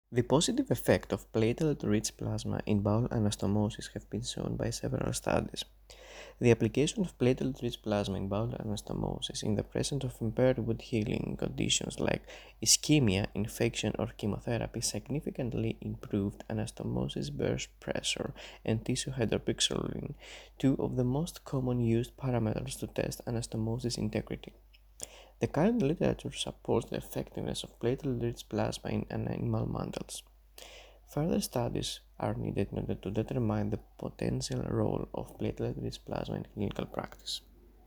The positive effect of platelet-rich plasma in bowel anastomosis have been shown by several studies. The application of platelet-rich plasma in bowel anastomosis in the presence of impaired wound healing conditions like ischemia, infection, or chemotherapy significantly improved anastomosis burst pressure and tissue hydropixelurin, two of the most common used parameters to test anastomosis integrity. The current literature supports the effectiveness of platelet-rich plasma in animal models. Further studies are needed in order to determine the potential role of platelet-rich plasma in clinical practice.